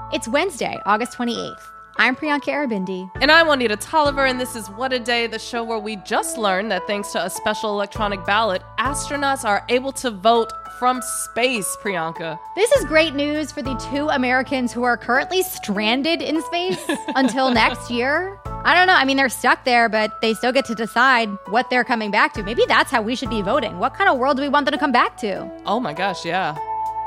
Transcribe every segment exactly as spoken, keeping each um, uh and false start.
It's Wednesday, August twenty-eighth. I'm Priyanka Aribindi. And I'm Juanita Tolliver, and this is What a Day, the show where we just learned that thanks to a special electronic ballot, astronauts are able to vote from space, Priyanka. This is great news for the two Americans who are currently stranded in space until next year. I don't know. I mean, they're stuck there, but they still get to decide what they're coming back to. Maybe that's how we should be voting. What kind of world do we want them to come back to? Oh my gosh, yeah.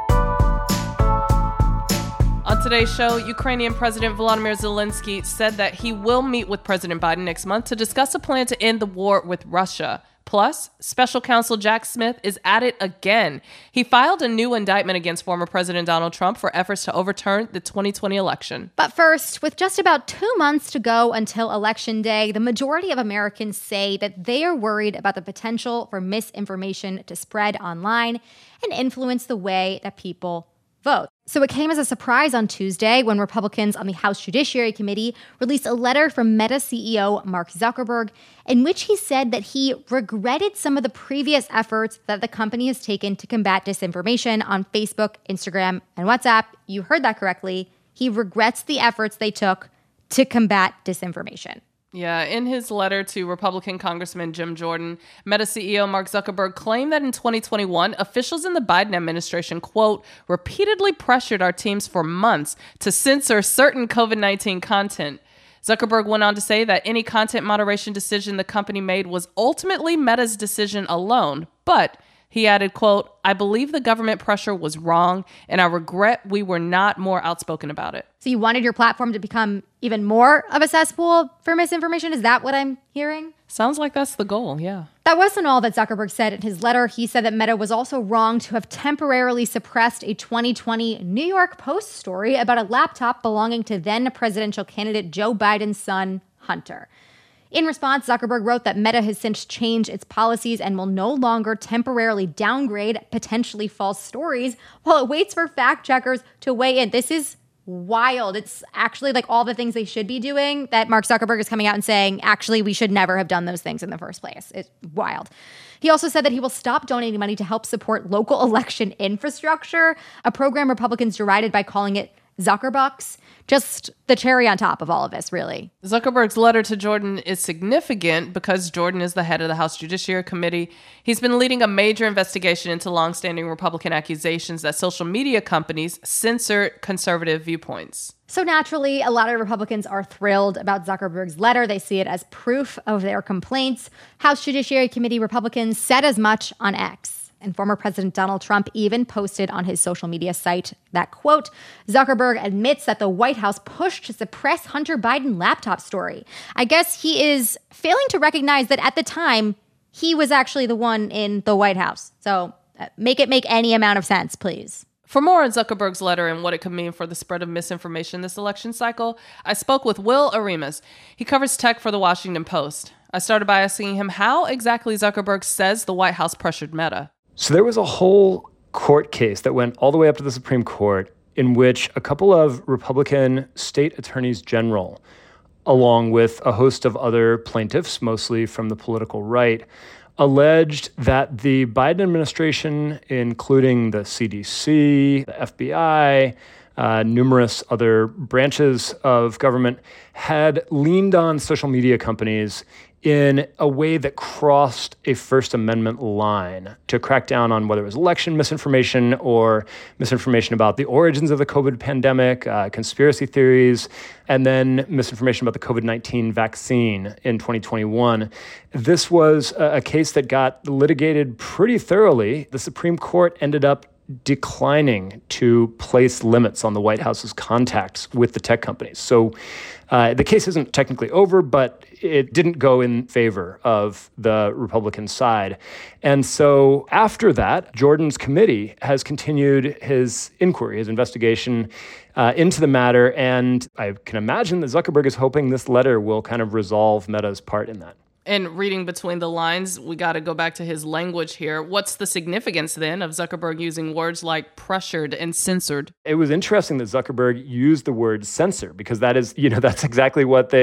On today's show, Ukrainian President Volodymyr Zelensky said that he will meet with President Biden next month to discuss a plan to end the war with Russia. Plus, special counsel Jack Smith is at it again. He filed a new indictment against former President Donald Trump for efforts to overturn the twenty twenty election. But first, with just about two months to go until Election Day, the majority of Americans say that they are worried about the potential for misinformation to spread online and influence the way that people vote. So it came as a surprise on Tuesday when Republicans on the House Judiciary Committee released a letter from Meta C E O Mark Zuckerberg in which he said that he regretted some of the previous efforts that the company has taken to combat disinformation on Facebook, Instagram, and WhatsApp. You heard that correctly. He regrets the efforts they took to combat disinformation. Yeah, in his letter to Republican Congressman Jim Jordan, Meta C E O Mark Zuckerberg claimed that in twenty twenty-one, officials in the Biden administration, quote, repeatedly pressured our teams for months to censor certain covid nineteen content. Zuckerberg went on to say that any content moderation decision the company made was ultimately Meta's decision alone, but he added, quote, I believe the government pressure was wrong, and I regret we were not more outspoken about it. So you wanted your platform to become even more of a cesspool for misinformation? Is that what I'm hearing? Sounds like that's the goal, yeah. That wasn't all that Zuckerberg said in his letter. He said that Meta was also wrong to have temporarily suppressed a twenty twenty New York Post story about a laptop belonging to then presidential candidate Joe Biden's son, Hunter. In response, Zuckerberg wrote that Meta has since changed its policies and will no longer temporarily downgrade potentially false stories while it waits for fact checkers to weigh in. This is wild. It's actually like all the things they should be doing that Mark Zuckerberg is coming out and saying, actually, we should never have done those things in the first place. It's wild. He also said that he will stop donating money to help support local election infrastructure, a program Republicans derided by calling it Zuckerbucks. Just the cherry on top of all of this, really. Zuckerberg's letter to Jordan is significant because Jordan is the head of the House Judiciary Committee. He's been leading a major investigation into longstanding Republican accusations that social media companies censor conservative viewpoints. So naturally, a lot of Republicans are thrilled about Zuckerberg's letter. They see it as proof of their complaints. House Judiciary Committee Republicans said as much on X. And former President Donald Trump even posted on his social media site that, quote, Zuckerberg admits that the White House pushed to suppress Hunter Biden laptop story. I guess he is failing to recognize that at the time, he was actually the one in the White House. So uh, make it make any amount of sense, please. For more on Zuckerberg's letter and what it could mean for the spread of misinformation this election cycle, I spoke with Will Aremus. He covers tech for The Washington Post. I started by asking him how exactly Zuckerberg says the White House pressured Meta. So there was a whole court case that went all the way up to the Supreme Court in which a couple of Republican state attorneys general, along with a host of other plaintiffs, mostly from the political right, alleged that the Biden administration, including the C D C, the F B I, uh, numerous other branches of government, had leaned on social media companies in a way that crossed a First Amendment line to crack down on whether it was election misinformation or misinformation about the origins of the COVID pandemic, uh, conspiracy theories, and then misinformation about the covid nineteen vaccine in twenty twenty-one. This was a, a case that got litigated pretty thoroughly. The Supreme Court ended up declining to place limits on the White House's contacts with the tech companies. So uh, the case isn't technically over, but it didn't go in favor of the Republican side. And so after that, Jordan's committee has continued his inquiry, his investigation uh, into the matter. And I can imagine that Zuckerberg is hoping this letter will kind of resolve Meta's part in that. And reading between the lines, we got to go back to his language here. What's the significance then of Zuckerberg using words like pressured and censored? It was interesting that Zuckerberg used the word censor because that is, you know, that's exactly what they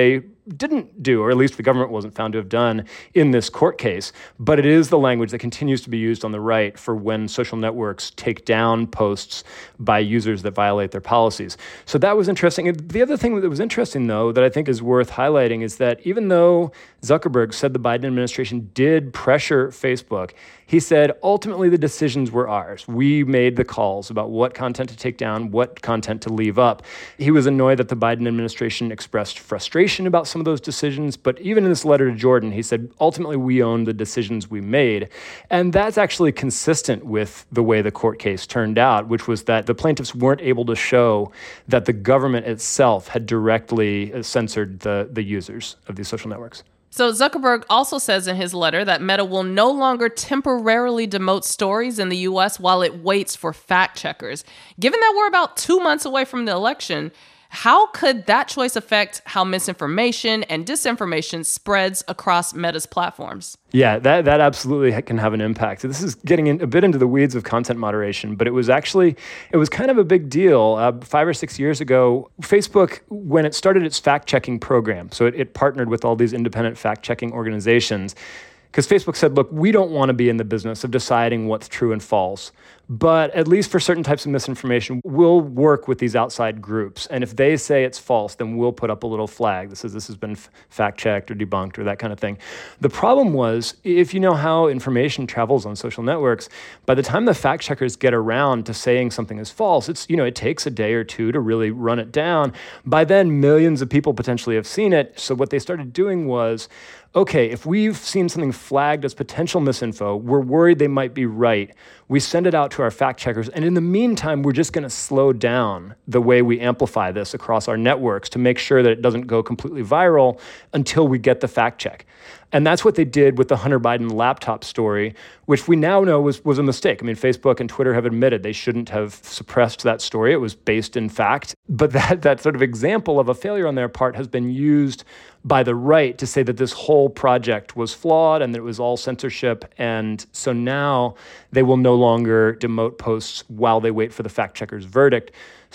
didn't do, or at least the government wasn't found to have done in this court case. But it is the language that continues to be used on the right for when social networks take down posts by users that violate their policies. So that was interesting. And the other thing that was interesting, though, that I think is worth highlighting is that even though Zuckerberg said the Biden administration did pressure Facebook, he said, ultimately, the decisions were ours. We made the calls about what content to take down, what content to leave up. He was annoyed that the Biden administration expressed frustration about some of those decisions. But even in this letter to Jordan, he said, ultimately, we own the decisions we made. And that's actually consistent with the way the court case turned out, which was that the plaintiffs weren't able to show that the government itself had directly censored the, the users of these social networks. So Zuckerberg also says in his letter that Meta will no longer temporarily demote stories in the U S while it waits for fact checkers. Given that we're about two months away from the election, how could that choice affect how misinformation and disinformation spreads across Meta's platforms? Yeah, that, that absolutely can have an impact. This is getting in, a bit into the weeds of content moderation, but it was actually, it was kind of a big deal. Uh, five or six years ago, Facebook, when it started its fact-checking program, so it, it partnered with all these independent fact-checking organizations, because Facebook said, look, we don't want to be in the business of deciding what's true and false, but at least for certain types of misinformation, we'll work with these outside groups. And if they say it's false, then we'll put up a little flag that says this has been f- fact-checked or debunked or that kind of thing. The problem was, if you know how information travels on social networks, by the time the fact-checkers get around to saying something is false, it's, you know, it takes a day or two to really run it down. By then, millions of people potentially have seen it. So what they started doing was, okay, if we've seen something flagged as potential misinfo, we're worried they might be right. We send it out to our fact checkers. And in the meantime, we're just going to slow down the way we amplify this across our networks to make sure that it doesn't go completely viral until we get the fact check. And that's what they did with the Hunter Biden laptop story, which we now know was, was a mistake. I mean, Facebook and Twitter have admitted they shouldn't have suppressed that story. It was based in fact. But that, that sort of example of a failure on their part has been used by the right to say that this whole project was flawed and that it was all censorship. And so now they will no longer demote posts while they wait for the fact checker's verdict.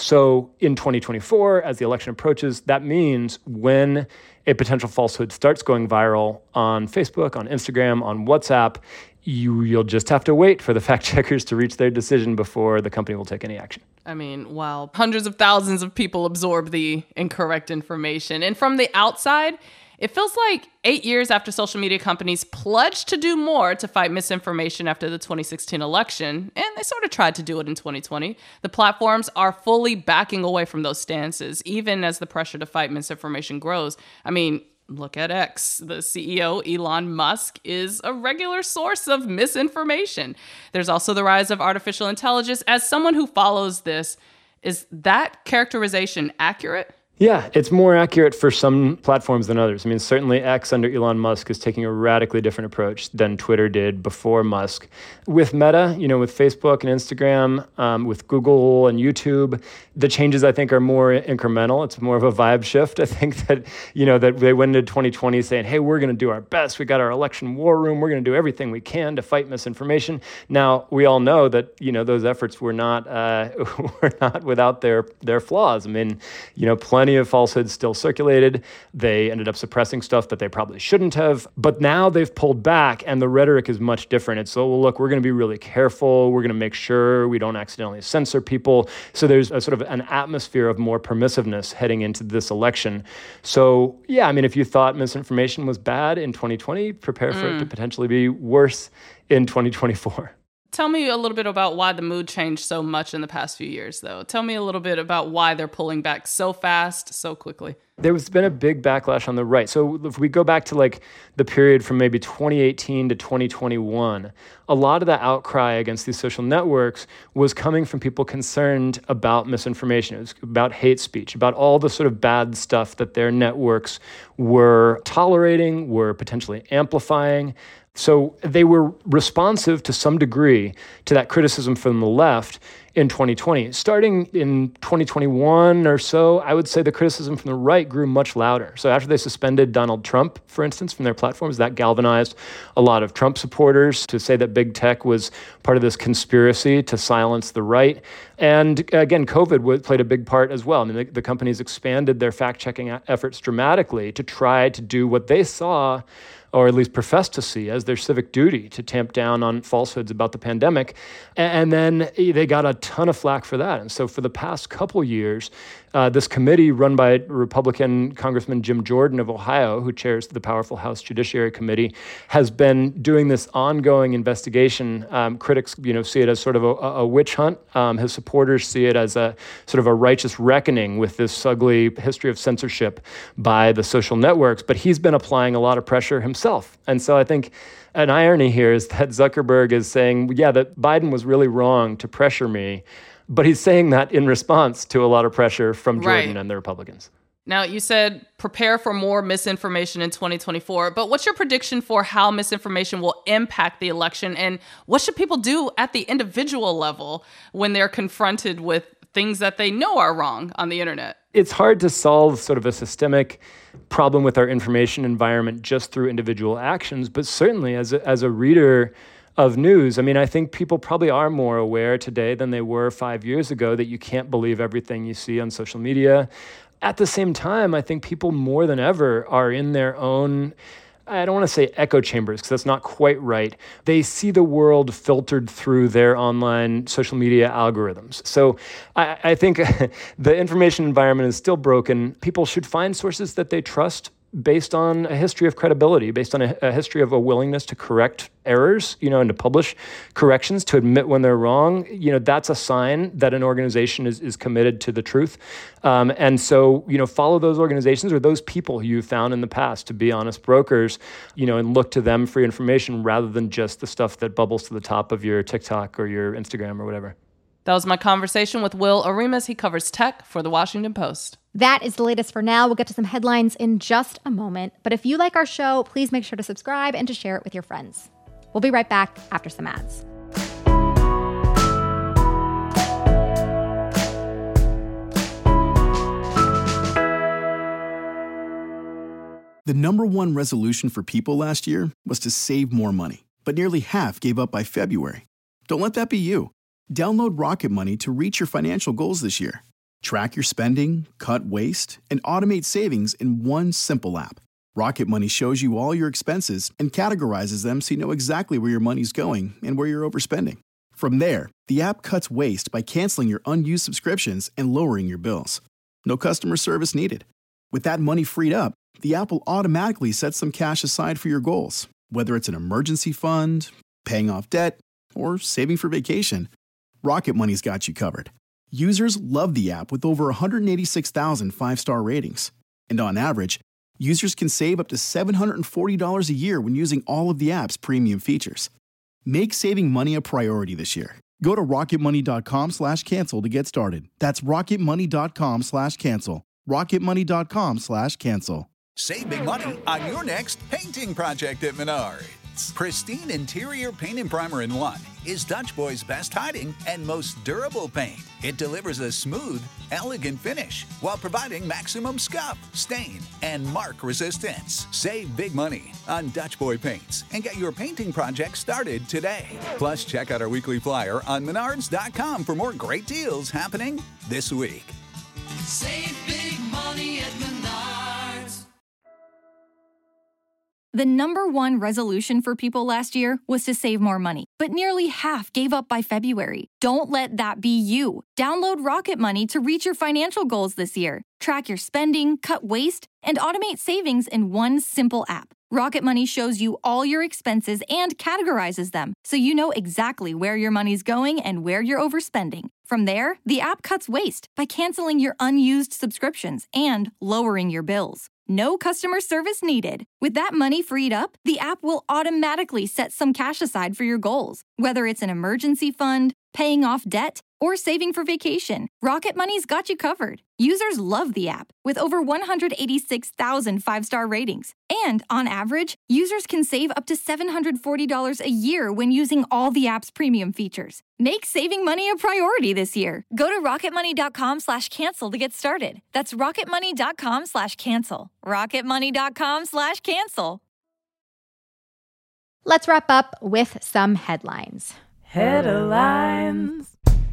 So in twenty twenty-four, as the election approaches, that means when a potential falsehood starts going viral on Facebook, on Instagram, on WhatsApp, you, you'll just have to wait for the fact checkers to reach their decision before the company will take any action. I mean, while hundreds of thousands of people absorb the incorrect information. And from the outside, it feels like eight years after social media companies pledged to do more to fight misinformation after the twenty sixteen election, and they sort of tried to do it in twenty twenty, the platforms are fully backing away from those stances, even as the pressure to fight misinformation grows. I mean, look at X. The C E O, Elon Musk, is a regular source of misinformation. There's also the rise of artificial intelligence. As someone who follows this, is that characterization accurate? Yeah, it's more accurate for some platforms than others. I mean, certainly X under Elon Musk is taking a radically different approach than Twitter did before Musk. With Meta, you know, with Facebook and Instagram, um, with Google and YouTube, the changes I think are more incremental. It's more of a vibe shift. I think that, you know, that they went into twenty twenty saying, hey, we're going to do our best. We got our election war room. We're going to do everything we can to fight misinformation. Now, we all know that, you know, those efforts were not uh, were not without their their flaws. I mean, you know, plenty of falsehoods still circulated. They ended up suppressing stuff that they probably shouldn't have. But now they've pulled back and the rhetoric is much different. It's, so, well, look, we're going to be really careful. We're going to make sure we don't accidentally censor people. So there's a sort of an atmosphere of more permissiveness heading into this election. So, yeah, I mean, if you thought misinformation was bad in twenty twenty, prepare for mm. it to potentially be worse in twenty twenty-four. Tell me a little bit about why the mood changed so much in the past few years, though. Tell me a little bit about why they're pulling back so fast, so quickly. There's been a big backlash on the right. So if we go back to like the period from maybe twenty eighteen to twenty twenty-one, a lot of the outcry against these social networks was coming from people concerned about misinformation. It was about hate speech, about all the sort of bad stuff that their networks were tolerating, were potentially amplifying. So they were responsive to some degree to that criticism from the left in twenty twenty. Starting in twenty twenty-one or so, I would say the criticism from the right grew much louder. So after they suspended Donald Trump, for instance, from their platforms, that galvanized a lot of Trump supporters to say that big tech was part of this conspiracy to silence the right. And again, COVID played a big part as well. I mean, the, the companies expanded their fact-checking efforts dramatically to try to do what they saw, or at least professed to see, as their civic duty to tamp down on falsehoods about the pandemic. And then they got a ton of flack for that. And so for the past couple years, uh, this committee run by Republican Congressman Jim Jordan of Ohio, who chairs the powerful House Judiciary Committee, has been doing this ongoing investigation. Um, critics, you know, see it as sort of a, a witch hunt. Um, his supporters see it as a sort of a righteous reckoning with this ugly history of censorship by the social networks. But he's been applying a lot of pressure himself. And so I think an irony here is that Zuckerberg is saying, yeah, that Biden was really wrong to pressure me. But he's saying that in response to a lot of pressure from Jordan right. and the Republicans. Now, you said prepare for more misinformation in twenty twenty-four, but what's your prediction for how misinformation will impact the election? And what should people do at the individual level when they're confronted with things that they know are wrong on the internet? It's hard to solve sort of a systemic problem with our information environment just through individual actions, but certainly as a, as a reader of news, I mean, I think people probably are more aware today than they were five years ago that you can't believe everything you see on social media. At the same time, I think people more than ever are in their own, I don't want to say echo chambers because that's not quite right. They see the world filtered through their online social media algorithms. So I, I think the information environment is still broken. People should find sources that they trust based on a history of credibility, based on a, a history of a willingness to correct errors, you know, and to publish corrections, to admit when they're wrong. You know, that's a sign that an organization is, is committed to the truth. Um, and so, you know, follow those organizations or those people who you've found in the past to be honest brokers, you know, and look to them for information rather than just the stuff that bubbles to the top of your TikTok or your Instagram or whatever. That was my conversation with Will Oremus. He covers tech for The Washington Post. That is the latest for now. We'll get to some headlines in just a moment. But if you like our show, please make sure to subscribe and to share it with your friends. We'll be right back after some ads. The number one resolution for people last year was to save more money, but nearly half gave up by February. Don't let that be you. Download Rocket Money to reach your financial goals this year. Track your spending, cut waste, and automate savings in one simple app. Rocket Money shows you all your expenses and categorizes them so you know exactly where your money's going and where you're overspending. From there, the app cuts waste by canceling your unused subscriptions and lowering your bills. No customer service needed. With that money freed up, the app will automatically set some cash aside for your goals, whether it's an emergency fund, paying off debt, or saving for vacation. Rocket Money's got you covered. Users love the app with over one hundred eighty-six thousand five-star ratings. And on average, users can save up to seven hundred forty dollars a year when using all of the app's premium features. Make saving money a priority this year. Go to rocketmoney.com slash cancel to get started. That's rocketmoney.com slash cancel. rocketmoney.com slash cancel. Save big money on your next painting project at Menards. Pristine interior paint and primer in one is Dutch Boy's best hiding and most durable paint. It delivers a smooth, elegant finish while providing maximum scuff, stain, and mark resistance. Save big money on Dutch Boy paints and get your painting project started today. Plus, check out our weekly flyer on menards dot com for more great deals happening this week. Save big money at Menards. The number one resolution for people last year was to save more money, but nearly half gave up by February. Don't let that be you. Download Rocket Money to reach your financial goals this year. Track your spending, cut waste, and automate savings in one simple app. Rocket Money shows you all your expenses and categorizes them, so you know exactly where your money's going and where you're overspending. From there, the app cuts waste by canceling your unused subscriptions and lowering your bills. No customer service needed. With that money freed up, the app will automatically set some cash aside for your goals, whether it's an emergency fund, paying off debt, or saving for vacation, Rocket Money's got you covered. Users love the app, with over one hundred eighty-six thousand five-star ratings. And on average, users can save up to seven hundred forty dollars a year when using all the app's premium features. Make saving money a priority this year. Go to rocketmoney.com slash cancel to get started. That's rocketmoney.com slash cancel. rocketmoney.com slash cancel. Let's wrap up with some headlines. Headlines.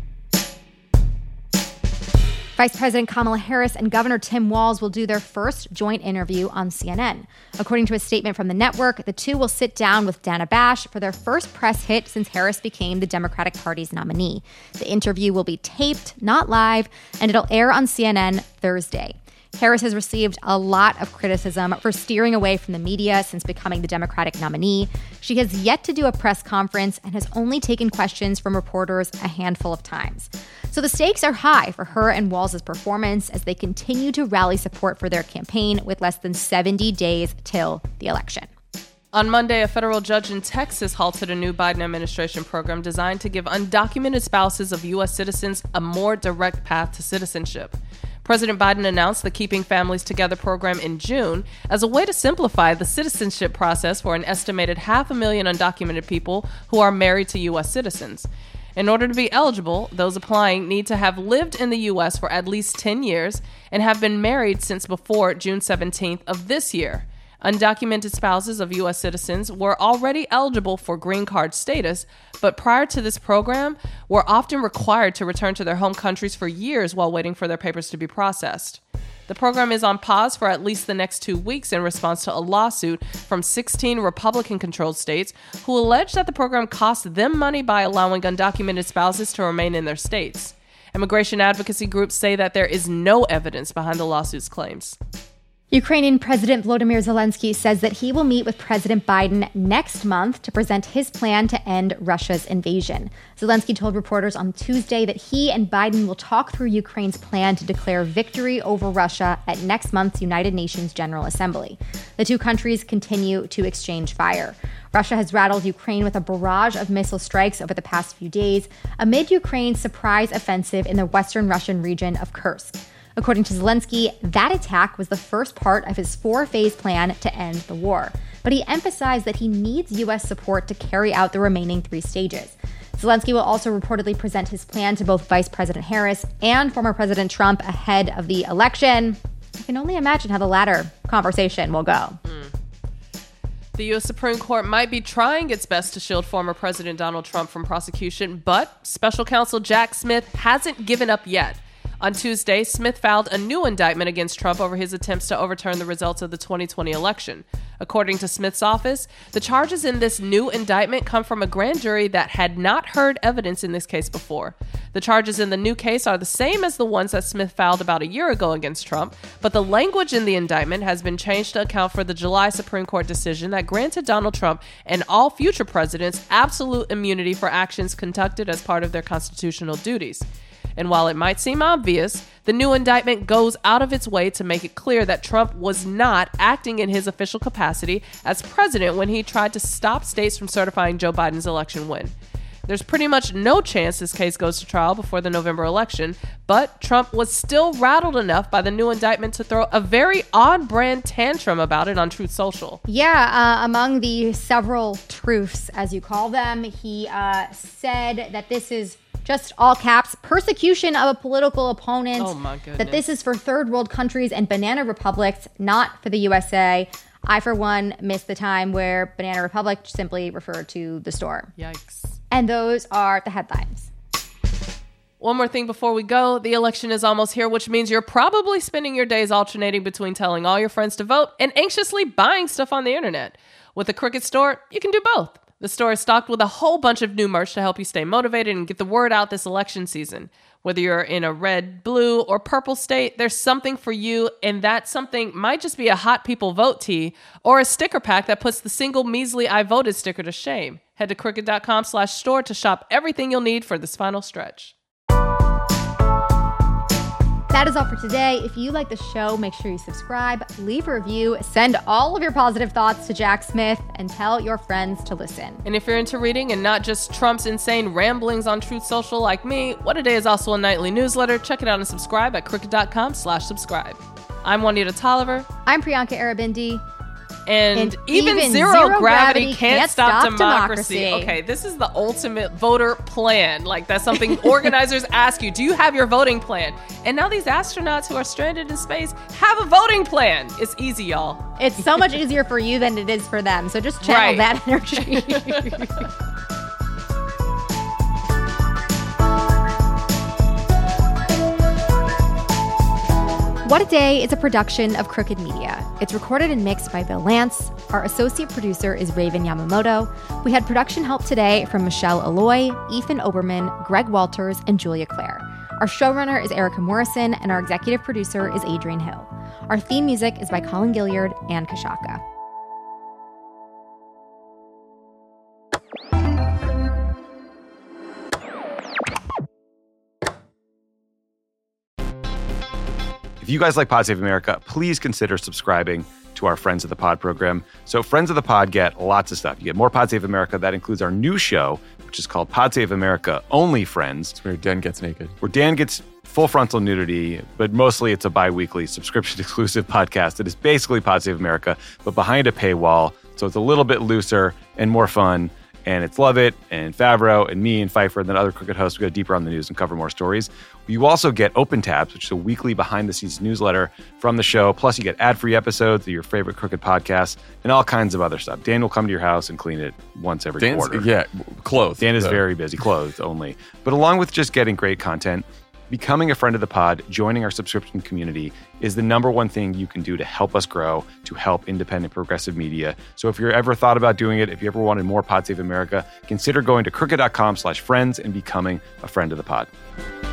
Vice President Kamala Harris and Governor Tim Walz will do their first joint interview on C N N. According to a statement from the network, the two will sit down with Dana Bash for their first press hit since Harris became the Democratic Party's nominee. The interview will be taped, not live, and it'll air on C N N Thursday. Harris has received a lot of criticism for steering away from the media since becoming the Democratic nominee. She has yet to do a press conference and has only taken questions from reporters a handful of times. So the stakes are high for her and Walz's performance as they continue to rally support for their campaign with less than seventy days till the election. On Monday, a federal judge in Texas halted a new Biden administration program designed to give undocumented spouses of U S citizens a more direct path to citizenship. President Biden announced the Keeping Families Together program in June as a way to simplify the citizenship process for an estimated half a million undocumented people who are married to U S citizens. In order to be eligible, those applying need to have lived in the U S for at least ten years and have been married since before June seventeenth of this year. Undocumented spouses of U S citizens were already eligible for green card status, but prior to this program, were often required to return to their home countries for years while waiting for their papers to be processed. The program is on pause for at least the next two weeks in response to a lawsuit from sixteen Republican-controlled states who allege that the program cost them money by allowing undocumented spouses to remain in their states. Immigration advocacy groups say that there is no evidence behind the lawsuit's claims. Ukrainian President Volodymyr Zelensky says that he will meet with President Biden next month to present his plan to end Russia's invasion. Zelensky told reporters on Tuesday that he and Biden will talk through Ukraine's plan to declare victory over Russia at next month's United Nations General Assembly. The two countries continue to exchange fire. Russia has rattled Ukraine with a barrage of missile strikes over the past few days amid Ukraine's surprise offensive in the western Russian region of Kursk. According to Zelensky, that attack was the first part of his four-phase plan to end the war. But he emphasized that he needs U S support to carry out the remaining three stages. Zelensky will also reportedly present his plan to both Vice President Harris and former President Trump ahead of the election. I can only imagine how the latter conversation will go. Mm. The U S Supreme Court might be trying its best to shield former President Donald Trump from prosecution, but special counsel Jack Smith hasn't given up yet. On Tuesday, Smith filed a new indictment against Trump over his attempts to overturn the results of the twenty twenty election. According to Smith's office, the charges in this new indictment come from a grand jury that had not heard evidence in this case before. The charges in the new case are the same as the ones that Smith filed about a year ago against Trump, but the language in the indictment has been changed to account for the July Supreme Court decision that granted Donald Trump and all future presidents absolute immunity for actions conducted as part of their constitutional duties. And while it might seem obvious, the new indictment goes out of its way to make it clear that Trump was not acting in his official capacity as president when he tried to stop states from certifying Joe Biden's election win. There's pretty much no chance this case goes to trial before the November election, but Trump was still rattled enough by the new indictment to throw a very odd-brand tantrum about it on Truth Social. Yeah, uh, among the several truths, as you call them, he uh, said that this is just all caps, persecution of a political opponent. Oh my goodness. That this is for third world countries and banana republics, not for the U S A. I, for one, missed the time where Banana Republic simply referred to the store. Yikes. And those are the headlines. One more thing before we go. The election is almost here, which means you're probably spending your days alternating between telling all your friends to vote and anxiously buying stuff on the internet. With the Cricket Store, you can do both. The store is stocked with a whole bunch of new merch to help you stay motivated and get the word out this election season. Whether you're in a red, blue, or purple state, there's something for you, and that something might just be a Hot People Vote tee or a sticker pack that puts the single measly I voted sticker to shame. Head to cricket.com slash store to shop everything you'll need for this final stretch. that is all for today. If you like the show, make sure you subscribe, leave a review, send all of your positive thoughts to Jack Smith, and tell your friends to listen. And if you're into reading and not just Trump's insane ramblings on Truth Social like me, What A Day is also a nightly newsletter. Check it out and subscribe at crooked.com slash subscribe. I'm Juanita Tolliver. I'm Priyanka Arabindi. And, and even, even zero, zero gravity, gravity can't, can't stop, stop democracy. democracy. Okay, this is the ultimate voter plan. Like, that's something organizers ask you. Do you have your voting plan? And now these astronauts who are stranded in space have a voting plan. It's easy, y'all. It's so much easier for you than it is for them. So just channel Right. that energy. What a Day is a production of Crooked Media. It's recorded and mixed by Bill Lance. Our associate producer is Raven Yamamoto. We had production help today from Michelle Alloy, Ethan Oberman, Greg Walters, and Julia Clare. Our showrunner is Erica Morrison, and our executive producer is Adrian Hill. Our theme music is by Colin Gilliard and Kashaka. If you guys like Pod Save America, please consider subscribing to our Friends of the Pod program. So Friends of the Pod get lots of stuff. You get more Pod Save America. That includes our new show, which is called Pod Save America Only Friends. It's where Dan gets naked. Where Dan gets full frontal nudity, but mostly it's a bi-weekly subscription-exclusive podcast that is basically Pod Save America, but behind a paywall. So it's a little bit looser and more fun. And it's Lovett and Favreau and me and Pfeiffer and then other Crooked hosts. We go deeper on the news and cover more stories. You also get Open Tabs, which is a weekly behind-the-scenes newsletter from the show. Plus, you get ad-free episodes of your favorite Crooked podcasts and all kinds of other stuff. Dan will come to your house and clean it once every Dan's, quarter. Yeah, clothed. Dan is so. very busy, clothed only. But along with just getting great content, becoming a friend of the pod, joining our subscription community is the number one thing you can do to help us grow, to help independent progressive media. So if you're ever thought about doing it, if you ever wanted more Pod Save America, consider going to crooked.com slash friends and becoming a friend of the pod.